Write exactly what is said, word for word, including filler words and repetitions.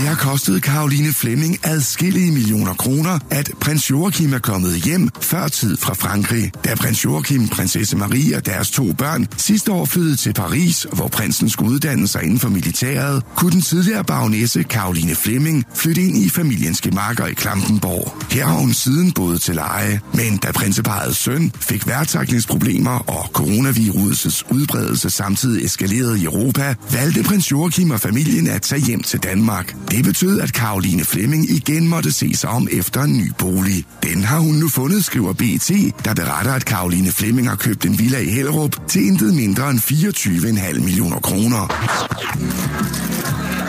har kostet Caroline Fleming adskillige millioner kroner, at prins Joachim er kommet hjem før tid fra Frankrig. Da prins Joachim, prinsesse Marie og deres to børn sidste år flyttede til Paris, hvor prinsen skulle uddanne sig inden for militæret, kunne den tidligere baronesse Caroline Fleming flytte ind i familiens gemakker i Klampenborg. Her har hun siden boet til leje, men da prinseparrets søn fik vejrtrækningsproblemer og coronavirusets udbredelse samtidig eskalerede i Europa, valgte prins Joachim og familien at tage hjem til Danmark. Det betød, at Caroline Fleming igen måtte se sig om efter en ny bolig. Den har hun nu fundet, skriver B T, der beretter, at Caroline Fleming har købt en villa i Hellerup til intet mindre end fireogtyve komma fem millioner kroner.